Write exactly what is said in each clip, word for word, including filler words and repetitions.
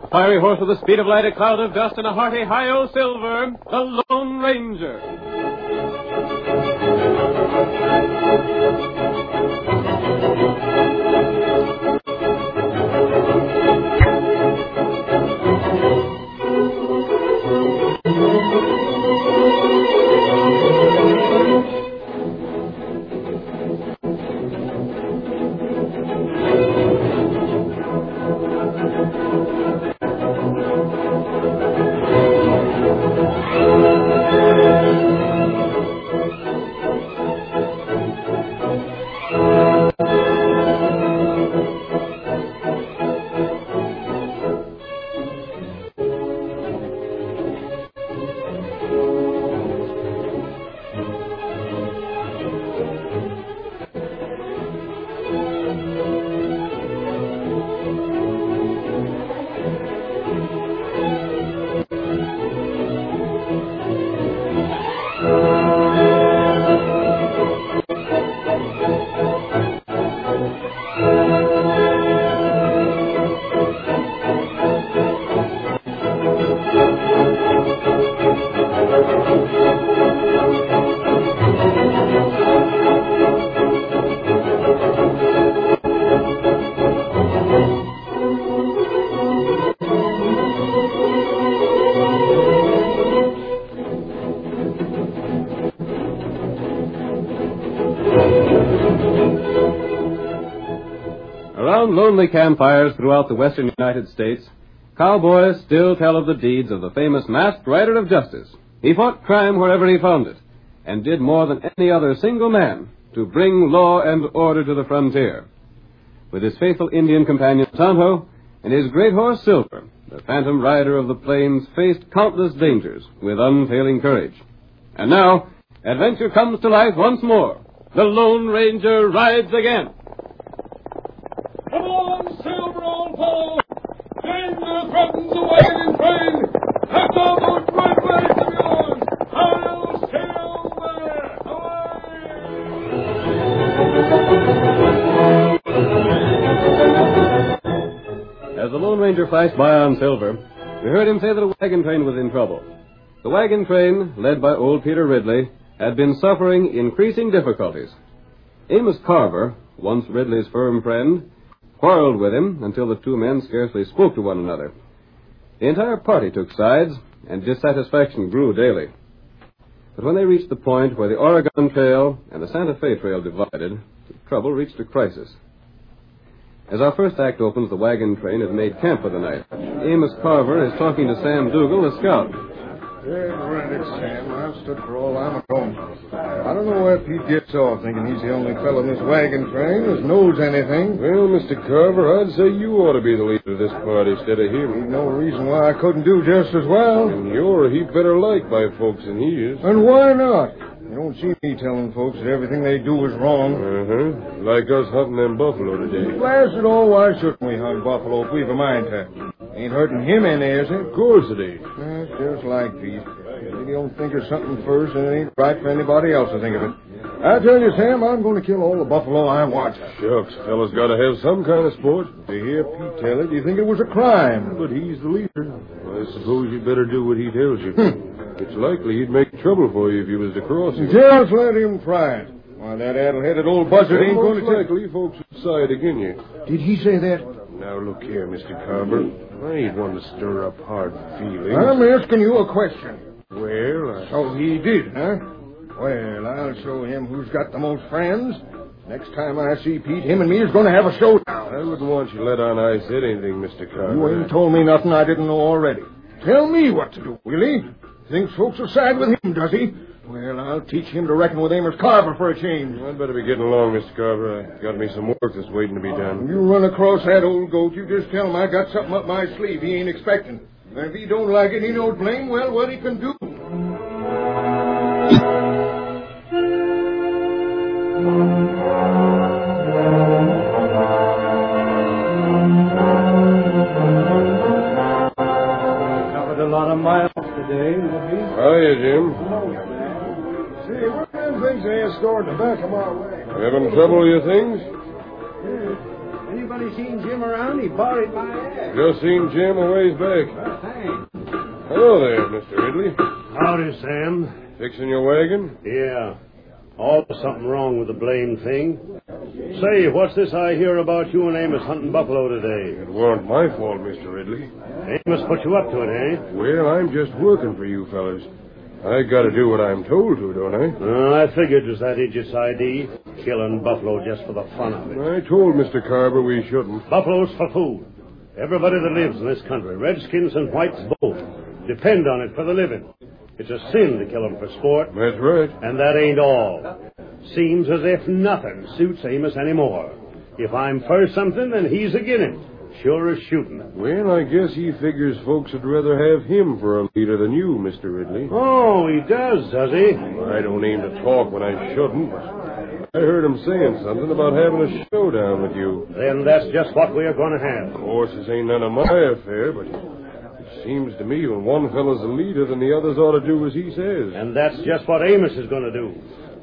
fiery horse with the speed of light, a cloud of dust, and a hearty hi-yo Silver, the Lone Ranger. Around lonely campfires throughout the western United States, cowboys still tell of the deeds of the famous masked rider of justice. He fought crime wherever he found it, and did more than any other single man to bring law and order to the frontier. With his faithful Indian companion Tonto and his great horse Silver, the phantom rider of the plains faced countless dangers with unfailing courage. And now, adventure comes to life once more. The Lone Ranger rides again. Come on, Silver, old fellow! Danger threatens the wagon train! That's all those great legs of yours! I'll sail there! As the Lone Ranger flashed by on Silver, we heard him say that a wagon train was in trouble. The wagon train, led by old Peter Ridley, had been suffering increasing difficulties. Amos Carver, once Ridley's firm friend, quarreled with him until the two men scarcely spoke to one another. The entire party took sides, and dissatisfaction grew daily. But when they reached the point where the Oregon Trail and the Santa Fe Trail divided, the trouble reached a crisis. As our first act opens, the wagon train has made camp for the night. Amos Carver is talking to Sam Dougal, the scout. Yeah, granted, Sam. I've stood for all I'm going. I don't know where Pete gets off thinking he's the only fellow in this wagon train that knows anything. Well, Mister Carver, I'd say you ought to be the leader of this party instead of him. Ain't no reason why I couldn't do just as well. And you're a heap better liked by folks than he is. And why not? You don't see me telling folks that everything they do is wrong. Uh-huh. Like us hunting them buffalo today. Blast it all, why shouldn't we hunt buffalo if we've a mind to? Ain't hurting him any, is it? Of course it ain't. That's just like Pete. If you don't think of something first, then it ain't right for anybody else to think of it. I tell you, Sam, I'm going to kill all the buffalo I want. Shucks, fella's got to have some kind of sport. To hear Pete tell it, you think it was a crime. But he's the leader. I suppose you'd better do what he tells you. Hmm. It's likely he'd make trouble for you if you was to cross him. Just let him try it. Why, that addle-headed old buzzard ain't going to Most likely folks would side again you. Did he say that? Now, look here, Mister Carver. I ain't one to stir up hard feelings. I'm asking you a question. Well, I... So he did, huh? Well, I'll show him who's got the most friends. Next time I see Pete, him and me is going to have a showdown. I wouldn't want you to let on I said anything, Mister Carver. You ain't told me nothing I didn't know already. Tell me what to do, will he? Thinks folks will side with him, does he? Well, I'll teach him to reckon with Amos Carver for a change. I'd better be getting along, Mister Carver. I've got me some work that's waiting to be done. You run across that old goat, you just tell him I got something up my sleeve he ain't expecting. And if he don't like it, he knows blame well what he can do. Covered a lot of miles today, maybe. Hiya, Jim. Say, what kind of things they have stored in the back of my wagon? You having trouble with your things? Anybody seen Jim around? He borrowed my ass. Just seen Jim a ways back. Well, thanks. Hello there, Mister Ridley. Howdy, Sam. Fixing your wagon? Yeah. Always something wrong with the blamed thing. Say, what's this I hear about you and Amos hunting buffalo today? It weren't my fault, Mister Ridley. Amos put you up to it, eh? Well, I'm just working for you fellas. I gotta do what I'm told to, don't I? Uh, I figured it was that idiot's idea. Killing buffalo just for the fun of it. I told Mister Carver we shouldn't. Buffalo's for food. Everybody that lives in this country, redskins and whites both, depend on it for the living. It's a sin to kill them for sport. That's right. And that ain't all. Seems as if nothing suits Amos anymore. If I'm for something, then he's agin it. Sure as shooting. Well, I guess he figures folks would rather have him for a leader than you, Mister Ridley. Oh, he does, does he? I don't aim to talk when I shouldn't, but I heard him saying something about having a showdown with you. Then that's just what we're going to have. Of course, this ain't none of my affair, but it seems to me when one fellow's a leader, then the others ought to do as he says. And that's just what Amos is going to do.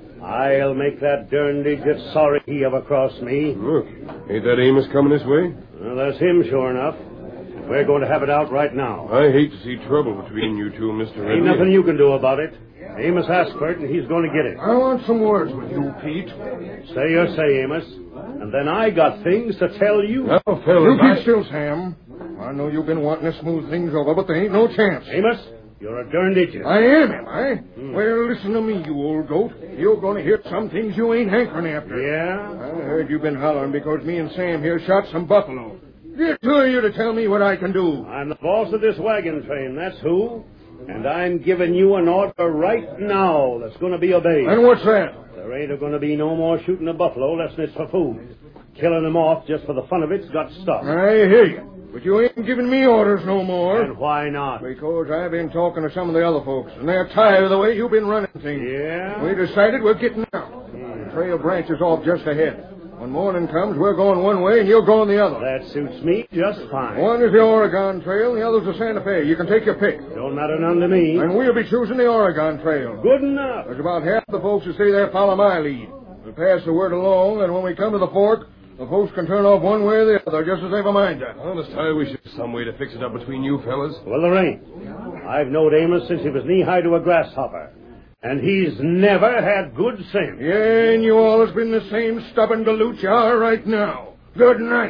I'll make that darned idiot sorry he ever crossed me. Look, ain't that Amos coming this way? Well, that's him, sure enough. We're going to have it out right now. I hate to see trouble between you two, Mister Ridley. Ain't nothing you can do about it. Amos asked for it, and he's going to get it. I want some words with you, Pete. Say your say, Amos. And then I got things to tell you. Now, You fellas, keep I... still, Sam. I know you've been wanting to smooth things over, but there ain't no chance. Amos, you're a darned idiot. I am, am I? Hmm. Well, listen to me, you old goat. You're going to hear some things you ain't hankering after. Yeah? I heard you've been hollering because me and Sam here shot some buffalo. Get two of you to tell me what I can do. I'm the boss of this wagon train, that's who. And I'm giving you an order right now that's going to be obeyed. And what's that? There ain't going to be no more shooting a buffalo less than it's for food. Killing them off just for the fun of it's got to stop. I hear you. But you ain't giving me orders no more. And why not? Because I've been talking to some of the other folks, and they're tired of the way you've been running things. Yeah? We decided we're getting out. Hmm. The trail branches off just ahead. When morning comes, we're going one way and you're going the other. That suits me just fine. One is the Oregon Trail, and the other's the Santa Fe. You can take your pick. Don't matter none to me. And we'll be choosing the Oregon Trail. Good enough. There's about half the folks who say they follow my lead. We'll pass the word along, and when we come to the fork, the folks can turn off one way or the other, just as they've a mind to. Honest, I wish there was some way to fix it up between you fellas. Well, there ain't. I've knowed Amos since he was knee-high to a grasshopper. And he's never had good sense. Yeah, and you all has been the same stubborn galoot you are right now. Good night.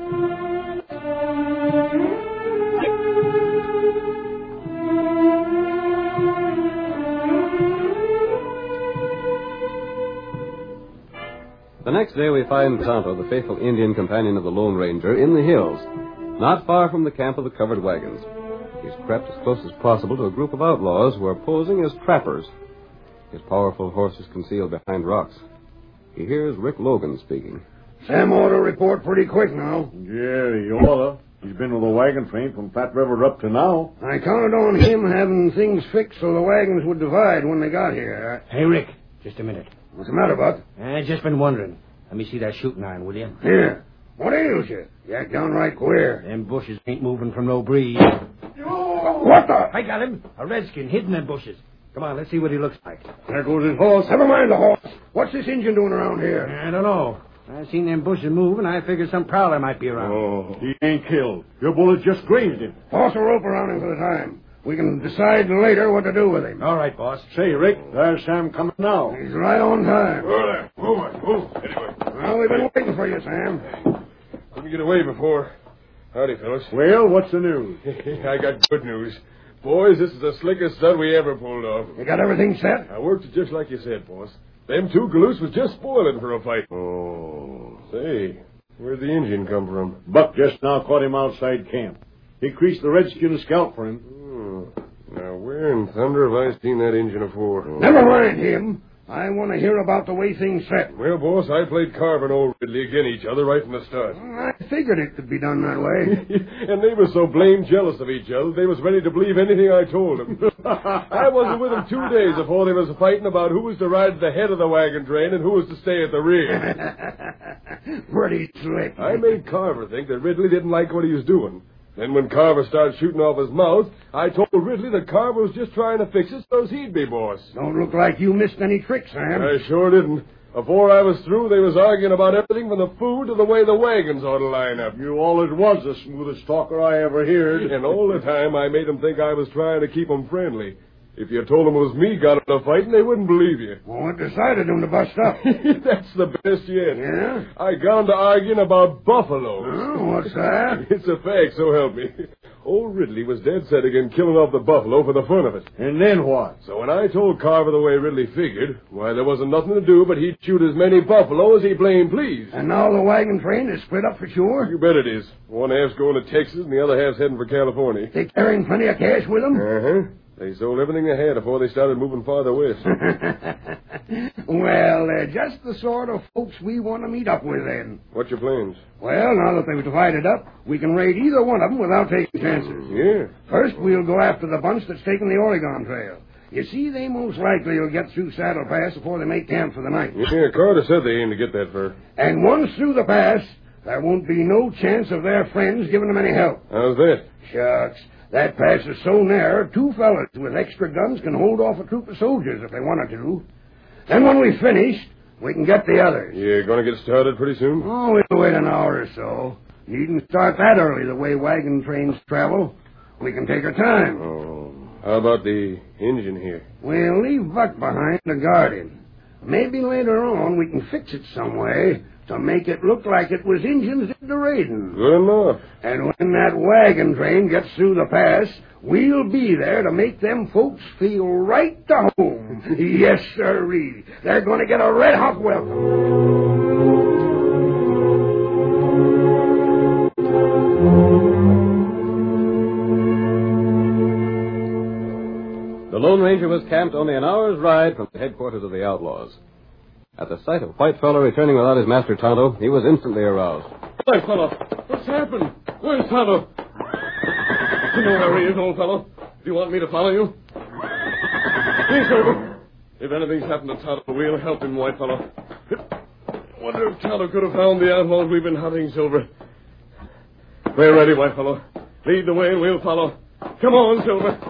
The next day we find Tonto, the faithful Indian companion of the Lone Ranger, in the hills, not far from the camp of the covered wagons. He's crept as close as possible to a group of outlaws who are posing as trappers. His powerful horse is concealed behind rocks. He hears Rick Logan speaking. Sam ought to report pretty quick now. Yeah, he oughta. He's been with the wagon train from Fat River up to now. I counted on him having things fixed so the wagons would divide when they got here. Hey, Rick, just a minute. What's the matter, Buck? I just been wondering. Let me see that shooting iron, will you? Here. What ails you? You act downright queer. Them bushes ain't moving from no breeze. What the? I got him. A redskin hidden in bushes. Come on, let's see what he looks like. There goes his horse. Never mind the horse. What's this Injun doing around here? I don't know. I seen them bushes move, and I figured some prowler might be around. Oh, he ain't killed. Your bullet just grazed him. Toss a rope around him for the time. We can decide later what to do with him. All right, boss. Say, Rick, there's Sam coming now. He's right on time. Oh, there. Move on. Move. Anyway. Well, we've been waiting for you, Sam. Couldn't get away before. Howdy, fellas. Well, what's the news? I got good news. Boys, this is the slickest stud we ever pulled off. You got everything set? I worked it just like you said, boss. Them two galoots was just spoiling for a fight. Oh. Say, where'd the Indian come from? Buck just now caught him outside camp. He creased the redskin scalp for him. Hmm. Now, where in thunder have I seen that Indian afore? Never mind him. I want to hear about the way things set. Well, boss, I played Carver and old Ridley again each other right from the start. I figured it could be done that way. And they were so blamed jealous of each other, they was ready to believe anything I told them. I wasn't with them two days before they was fighting about who was to ride at the head of the wagon train and who was to stay at the rear. Pretty slick. I made Carver think that Ridley didn't like what he was doing. Then when Carver started shooting off his mouth, I told Ridley that Carver was just trying to fix it so's he'd be boss. Don't look like you missed any tricks, Sam. I sure didn't. Before I was through, they was arguing about everything from the food to the way the wagons ought to line up. You always was the smoothest talker I ever heard. And all the time, I made them think I was trying to keep them friendly. If you told them it was me got in a fight, they wouldn't believe you. Well, what decided them to bust up? That's the best yet. Yeah? I got 'em to arguing about buffaloes. Oh, what's that? It's a fact, so help me. Old Ridley was dead set against killing off the buffalo for the fun of it. And then what? So when I told Carver the way Ridley figured, why, there wasn't nothing to do but he'd shoot as many buffalo as he blamed pleased. And now the wagon train is split up for sure? You bet it is. One half's going to Texas and the other half's heading for California. They carrying plenty of cash with them? Uh-huh. They sold everything they had before they started moving farther west. Well, they're just the sort of folks we want to meet up with then. What's your plans? Well, now that they've divided up, we can raid either one of them without taking chances. Yeah. First, we'll go after the bunch that's taking the Oregon Trail. You see, they most likely will get through Saddle Pass before they make camp for the night. Yeah, Carter said they aim to get that far. And once through the pass, there won't be no chance of their friends giving them any help. How's that? Shucks. That pass is so narrow, two fellas with extra guns can hold off a troop of soldiers if they wanted to. Then when we've finished, we can get the others. You gonna get started pretty soon? Oh, we'll wait an hour or so. Needn't start that early the way wagon trains travel. We can take our time. Oh. How about the engine here? We'll leave Buck behind to guard him. Maybe later on we can fix it some way to make it look like it was Injuns did the raiding. Good enough. And when that wagon train gets through the pass, we'll be there to make them folks feel right to home. Yes, sirree. They're going to get a red-hot welcome. The Lone Ranger was camped only an hour's ride from the headquarters of the outlaws. At the sight of Whitefellow returning without his master Tonto, he was instantly aroused. Whitefellow, what's happened? Where's Tonto? You know where he is, old fellow. Do you want me to follow you? Please, Silver. If anything's happened to Tonto, we'll help him, Whitefellow. Wonder if Tonto could have found the outlaws we've been hunting, Silver. We're ready, Whitefellow. Lead the way and we'll follow. Come on, Silver.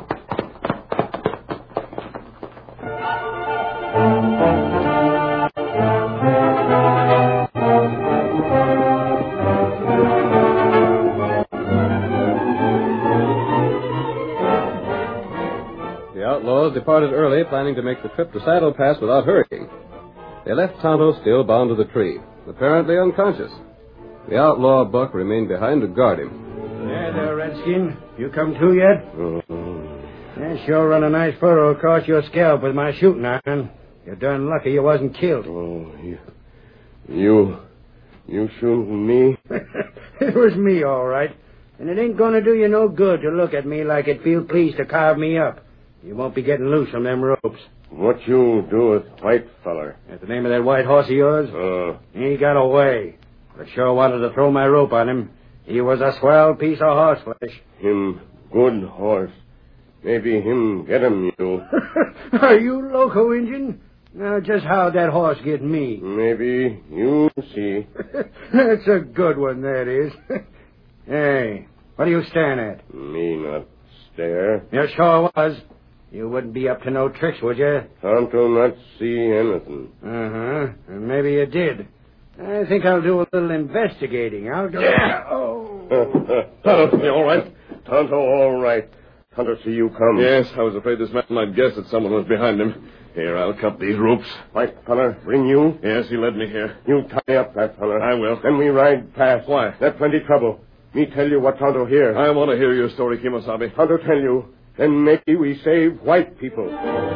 Departed early, planning to make the trip to Saddle Pass without hurrying. They left Tonto still bound to the tree, apparently unconscious. The outlaw Buck remained behind to guard him. Yeah, there, Redskin. You come to yet? Mm-hmm. Yeah, sure run a nice furrow across your scalp with my shooting iron. You're darn lucky you wasn't killed. Oh, you... You... You shooting me? It was me, all right. And it ain't gonna do you no good to look at me like it feel pleased to carve me up. You won't be getting loose from them ropes. What you do with Whitefeller? That's the name of that white horse of yours? Uh. He got away. But sure wanted to throw my rope on him. He was a swell piece of horseflesh. Him good horse. Maybe him get him, you. Are you loco, Injun? Now, just how'd that horse get me? Maybe you see. That's a good one, that is. Hey, what are you staring at? Me not stare. You sure was. You wouldn't be up to no tricks, would you? Tonto not see anything. Uh-huh. And maybe you did. I think I'll do a little investigating. I'll go... Yeah. Oh. Tonto, you all right? Tonto, all right. Tonto, see you come. Yes, I was afraid this man might guess that someone was behind him. Here, I'll cut these ropes. White feller, bring you? Yes, he led me here. You tie up that feller. I will. Then we ride past. Why? That's plenty trouble. Me tell you what Tonto hear. I want to hear your story, Kimosabe. Tonto tell you. Then maybe we save white people.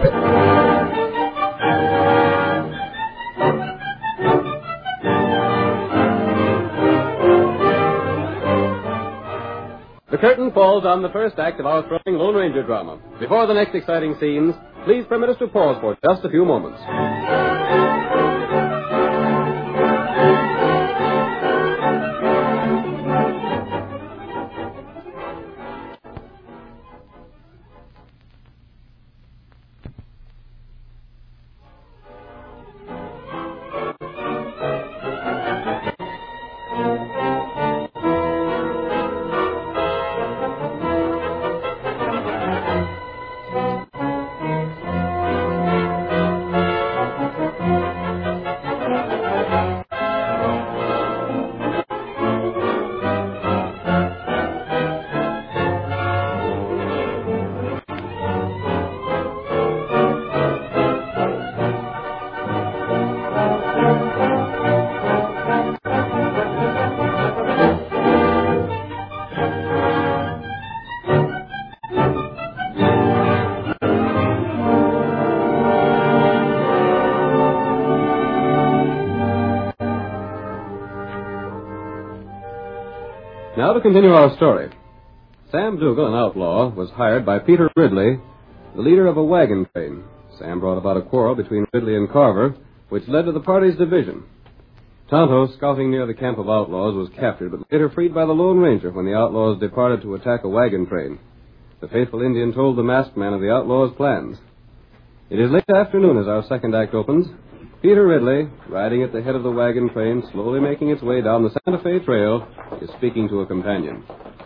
The curtain falls on the first act of our thrilling Lone Ranger drama. Before the next exciting scenes, please permit us to pause for just a few moments. Now to continue our story. Sam Dougal, an outlaw, was hired by Peter Ridley, the leader of a wagon train. Sam brought about a quarrel between Ridley and Carver, which led to the party's division. Tonto, scouting near the camp of outlaws, was captured, but later freed by the Lone Ranger when the outlaws departed to attack a wagon train. The faithful Indian told the masked man of the outlaws' plans. It is late afternoon as our second act opens. Peter Ridley, riding at the head of the wagon train, slowly making its way down the Santa Fe Trail, is speaking to a companion.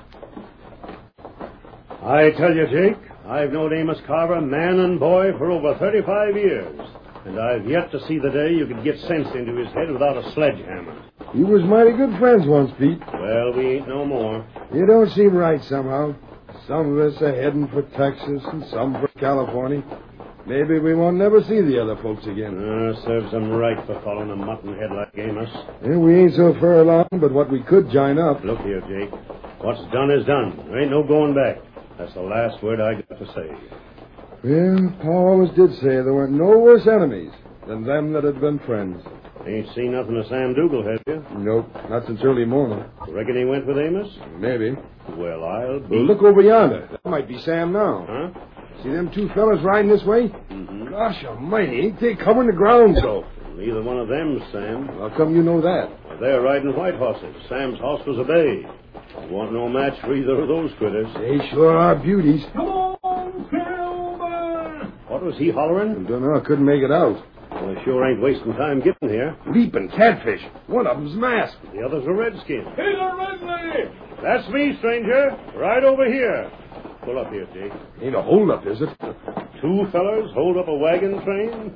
I tell you, Jake, I've known Amos Carver, man and boy, for over thirty-five years. And I've yet to see the day you could get sense into his head without a sledgehammer. You was mighty good friends once, Pete. Well, we ain't no more. You don't seem right somehow. Some of us are heading for Texas and some for California. Maybe we won't never see the other folks again. Uh, serves them right for following a mutton-head like Amos. Yeah, we ain't so far along, but what we could join up. Look here, Jake. What's done is done. There ain't no going back. That's the last word I got to say. Well, Pa always did say there weren't no worse enemies than them that had been friends. Ain't seen nothing of Sam Dougal, have you? Nope, not since early morning. Reckon he went with Amos? Maybe. Well, I'll be... Well, look over yonder. That might be Sam now. Huh? See them two fellas riding this way? Mm-hmm. Gosh almighty, ain't they covering the ground, though? Neither one of them's Sam. How come you know that? They're riding white horses. Sam's horse was a bay. You want no match for either of those critters. They sure are beauties. Come on, Silver! What was he hollering? I don't know. I couldn't make it out. Well, they sure ain't wasting time getting here. Leaping catfish. One of them's masked. The other's a redskin. Peter Ridley! That's me, stranger. Right over here. Pull up here, Jake. Ain't a holdup, is it? Two fellers hold up a wagon train?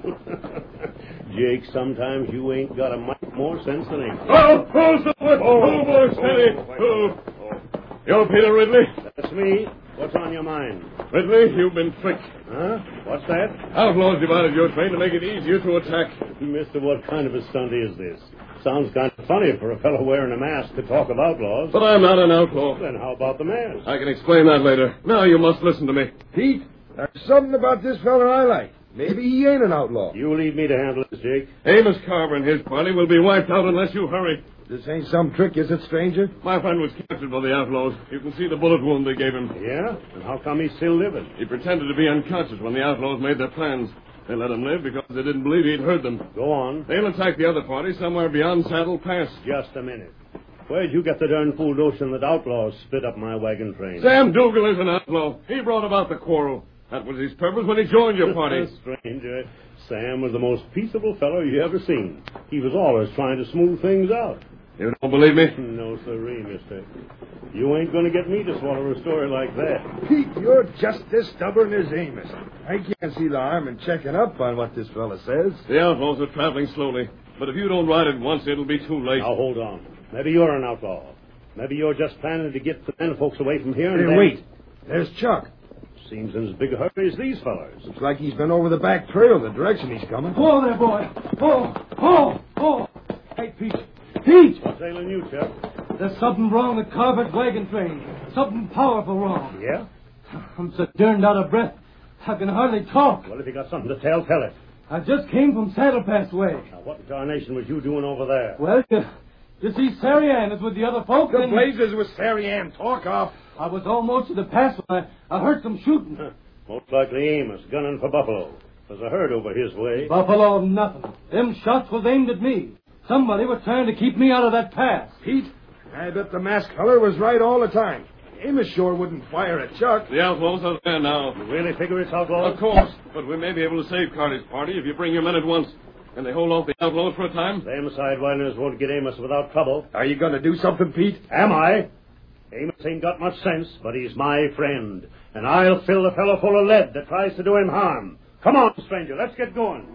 Jake, sometimes you ain't got a mite more sense than Amos. Oh, oh, oh, oh, boy, steady. Oh. You're Peter Ridley? That's me. What's on your mind? Ridley, you've been tricked. Huh? What's that? Outlaws divided your train to make it easier to attack. Mister, what kind of a stunt is this? Sounds kind of funny for a fellow wearing a mask to talk of outlaws. But I'm not an outlaw. Then how about the mask? I can explain that later. Now you must listen to me. Pete, there's something about this fella I like. Maybe he ain't an outlaw. You leave me to handle this, Jake. Amos Carver and his party will be wiped out unless you hurry. This ain't some trick, is it, stranger? My friend was captured by the outlaws. You can see the bullet wound they gave him. Yeah? And how come he's still living? He pretended to be unconscious when the outlaws made their plans. They let him live because they didn't believe he'd heard them. Go on. They'll attack the other party somewhere beyond Saddle Pass. Just a minute. Where'd you get the darn fool notion that outlaws split up my wagon train? Sam Dougal is an outlaw. He brought about the quarrel. That was his purpose when he joined your party. Stranger, Sam was the most peaceable fellow you ever seen. He was always trying to smooth things out. You don't believe me? No, sirree, mister. You ain't going to get me to swallow a story like that. Pete, you're just as stubborn as Amos. I can't see the harm in checking up on what this fella says. The outlaws are traveling slowly. But if you don't ride at once, it'll be too late. Now, hold on. Maybe you're an outlaw. Maybe you're just planning to get the men folks away from here and Hey, then... wait. There's Chuck. Seems in as big a hurry as these fellas. Looks like he's been over the back trail, the direction he's coming. Whoa there, boy. Whoa, whoa, whoa. Hey, Pete. Pete! What's ailing you, Chuck? There's something wrong with Carver's wagon train. Something powerful wrong. Yeah? I'm so darned out of breath, I can hardly talk. Well, if you got something to tell, tell it. I just came from Saddle Pass way. Now, what darnation was you doing over there? Well, you, you see, Sariann is with the other folks. The and blazes with Sariann. Talk off. I was almost to the pass when I, I heard some shooting. Most likely Amos, gunning for Buffalo. There's a herd over his way. Buffalo, nothing. Them shots was aimed at me. Somebody was trying to keep me out of that pass. Pete, I bet the masked feller was right all the time. Amos sure wouldn't fire at Chuck. The outlaws are there now. You really figure it's outlaws? Of course. But we may be able to save Carter's party if you bring your men at once. Can they hold off the outlaws for a time? Them sidewinders won't get Amos without trouble. Are you going to do something, Pete? Am I? Amos ain't got much sense, but he's my friend. And I'll fill the fellow full of lead that tries to do him harm. Come on, stranger, let's get going.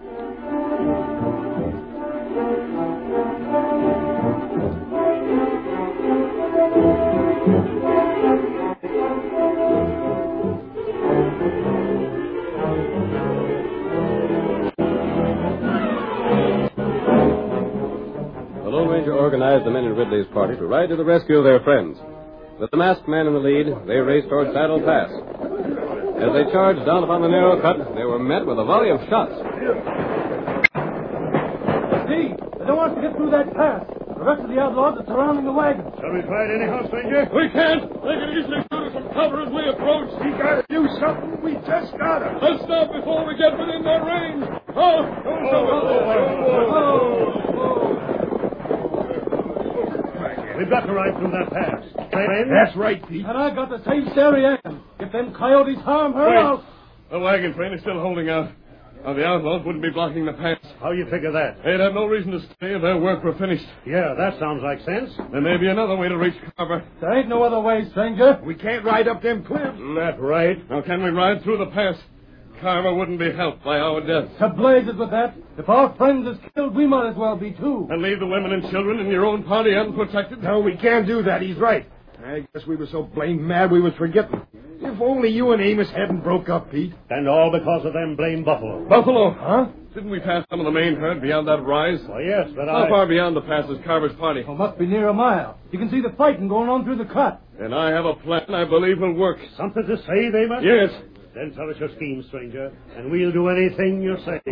The Lone Ranger organized the men in Ridley's party to ride to the rescue of their friends. With the masked man in the lead, they raced toward Saddle Pass. As they charged down upon the narrow cut, they were met with a volley of shots. Steve, I don't want to get through that pass. The rest of the outlaws are surrounding the wagon. Shall we try it anyhow, stranger? We can't. They can easily shoot us from cover as we approach. We gotta do something. We just gotta. Let's stop before we get within their range. Oh, oh, We've got to ride through that pass. Train? That's right, Pete. And I got to save Sari Ann. If them coyotes harm her, Wait. I'll... The wagon train is still holding out. Now, the outlaws wouldn't be blocking the pass. How you figure that? They'd have no reason to stay if their work were finished. Yeah, that sounds like sense. There may be another way to reach Carver. There ain't no other way, stranger. We can't ride up them cliffs. That's right. Now, can we ride through the pass? Carver wouldn't be helped by our death. To blazes with that. If our friends is killed, we might as well be, too. And leave the women and children in your own party unprotected? No, we can't do that. He's right. I guess we were so blamed mad we was forgetting. If only you and Amos hadn't broke up, Pete. And all because of them blame buffalo. Buffalo? Huh? Didn't we pass some of the main herd beyond that rise? Why, yes, but How I... far beyond the pass is Carver's party? Oh, must be near a mile. You can see the fighting going on through the cut. And I have a plan I believe will work. Something to say, they must? Yes. Then tell us your scheme, stranger, and we'll do anything you say.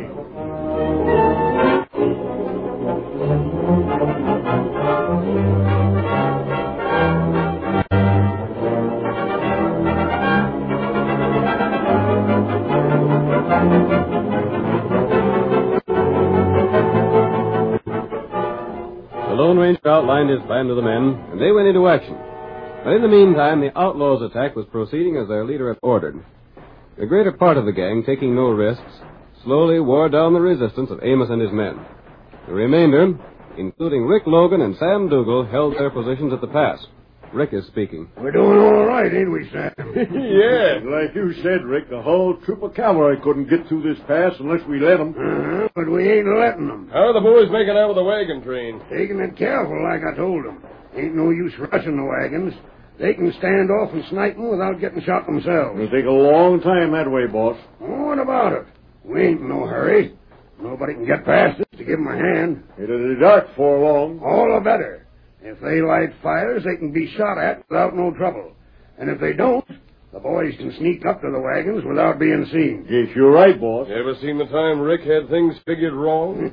The Lone Ranger outlined his plan to the men, and they went into action. But in the meantime, the outlaws' attack was proceeding as their leader had ordered. The greater part of the gang, taking no risks, slowly wore down the resistance of Amos and his men. The remainder, including Rick Logan and Sam Dougal, held their positions at the pass. Rick is speaking. We're doing all right, ain't we, Sam? Yeah, like you said, Rick, the whole troop of cavalry couldn't get through this pass unless we let them. Uh-huh, but we ain't letting them. How are the boys making out with the wagon train? Taking it careful, like I told them. Ain't no use rushing the wagons. They can stand off and snipe them without getting shot themselves. It'll take a long time that way, boss. Oh, what about it? We ain't in no hurry. Nobody can get past us to give them a hand. It'll be dark before long. All the better. If they light fires, they can be shot at without no trouble. And if they don't, the boys can sneak up to the wagons without being seen. Yes, you're right, boss. You ever seen the time Rick had things figured wrong?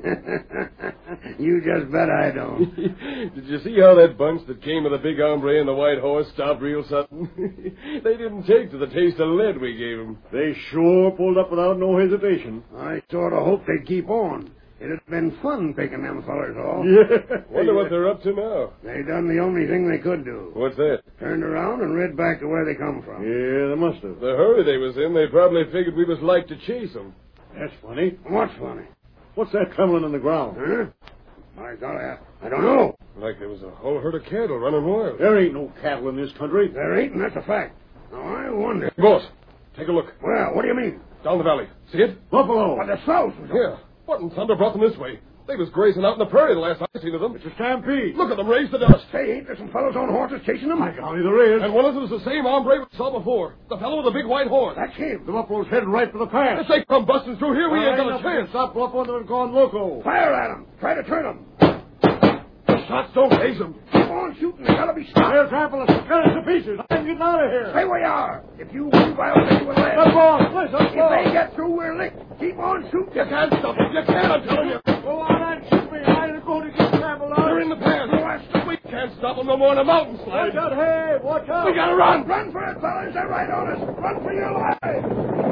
You just bet I don't. Did you see how that bunch that came with the big hombre and the white horse stopped real sudden? They didn't take to the taste of lead we gave them. They sure pulled up without no hesitation. I sort of hoped they'd keep on. It'd have been fun picking them fellers off. Yeah. Wonder what they're up to now. They done the only thing they could do. What's that? Turned around and rid back to where they come from. Yeah, they must have. The hurry they was in, they probably figured we was like to chase them. That's funny. What's funny? What's that trembling on the ground? Huh? My God, I, I don't know. Like there was a whole herd of cattle running wild. There ain't no cattle in this country. There ain't, and that's a fact. Now, I wonder... Boss, take a look. Well, what do you mean? Down the valley. See it? Buffalo. Why, the south. Yeah. What in thunder brought them this way? They was grazing out in the prairie the last I seen of them. It's a stampede. Look at them raise the dust. Say, ain't there some fellows on horses chasing them? My golly, there is. And one of them's the same hombre we saw before. The fellow with the big white horn. That's him. The buffalo's headed right for the pass. If they come busting through here, we ain't got a Line up chance. and Stop Buffalo and they've gone loco. Fire at them. Try to turn them. Shots don't haze them. Keep on shooting. They gotta be stopped. They're trampling us. Cut us to pieces. I'm getting out of here. Stay where you are. If you move, I'll hit you with lead. Let's go. Listen, If they get through, we're licked. Keep on shooting. You can't stop them. You can't, I'm telling you. Go on and shoot me. I'm going to get trampled on. They're in the pass. We can't stop them no more than a mountain slide. Watch out, hey, watch out. We gotta run. Run for it, fellas. They're right on us. Run for your lives.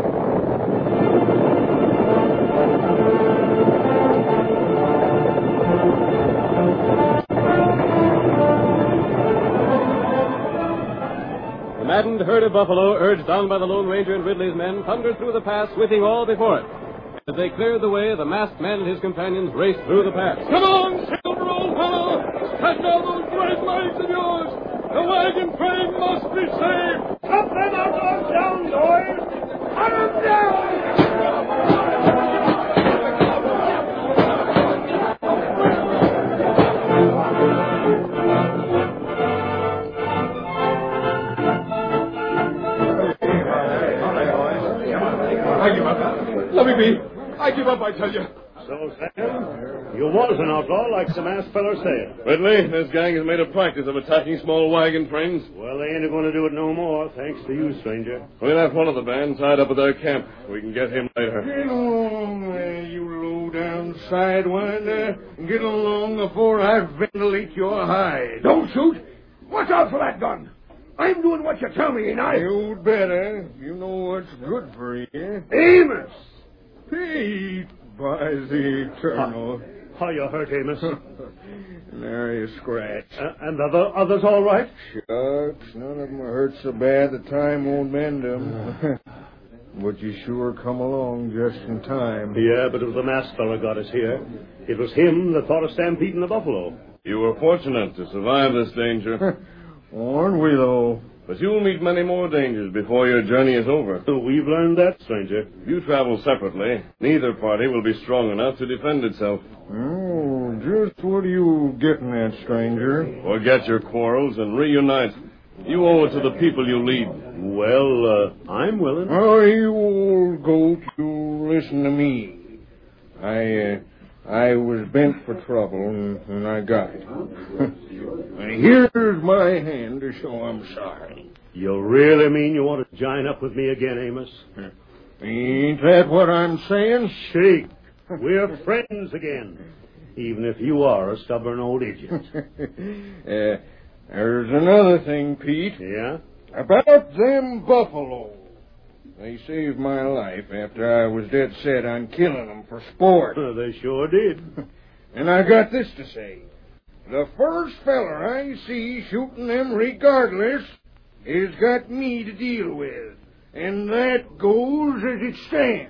The maddened herd of buffalo, urged on by the Lone Ranger and Ridley's men, thundered through the pass, sweeping all before it. As they cleared the way, the masked man and his companions raced through the pass. Come on, Silver, old fellow. Stretch out those great legs of yours. The wagon train must be saved. Cut them outlaws down, boys. Cut them down. I give up. Let me be. I give up, I tell you. So, Sam, you was an outlaw like the masked feller said. Ridley, this gang has made a practice of attacking small wagon trains. Well, they ain't going to do it no more, thanks to you, stranger. We left one of the band tied up at their camp. We can get him later. Get on there, you low-down on, Sidewinder. Get along before I ventilate your hide. Don't shoot. Watch out for that gun. I'm doing what you tell me, ain't I? You'd better. You know what's good for you. Amos! Pete, by the eternal. How you hurt, Amos? Nary a scratch. Uh, and the other, others all right? Shucks, none of them hurt so bad the time won't mend them. But you sure come along just in time. Yeah, but it was the masked fella got us here. It was him that thought of stampeding the buffalo. You were fortunate to survive this danger. Aren't we, though? But you'll meet many more dangers before your journey is over. We've learned that, stranger. If you travel separately, neither party will be strong enough to defend itself. Oh, just what are you getting at, stranger? Forget your quarrels and reunite. You owe it to the people you lead. Well, uh, I'm willing. Oh, you old goat, you listen to me. I, uh, I was bent for trouble, and, and I got it. And here's my hand to show I'm sorry. You really mean you want to join up with me again, Amos? Ain't that what I'm saying? Shake. We're friends again, even if you are a stubborn old idiot. uh, there's another thing, Pete. Yeah? About them buffalo. They saved my life after I was dead set on killing them for sport. Uh, they sure did. And I got this to say. The first feller I see shooting them regardless has got me to deal with. And that goes as it stands.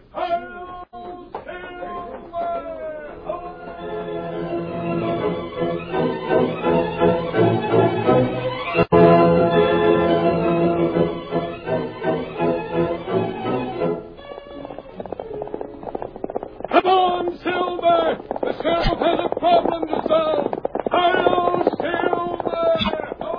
Come on, Silver! The sheriff has a problem to solve! Hello, Silver!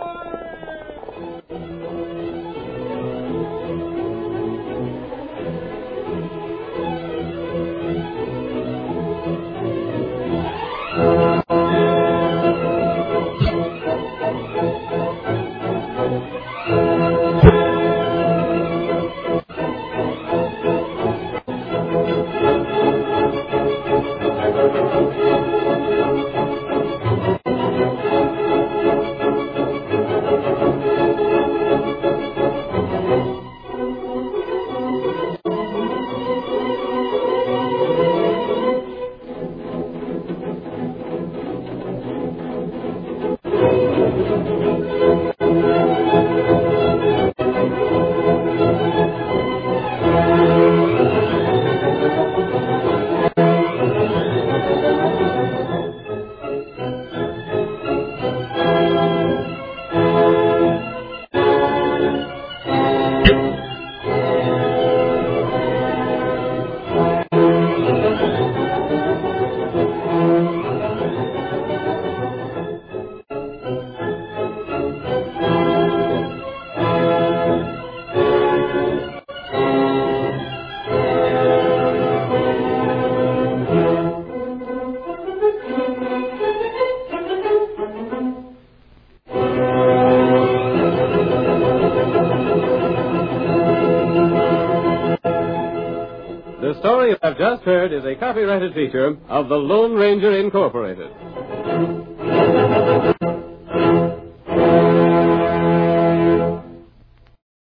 The story you have just heard is a copyrighted feature of the Lone Ranger Incorporated.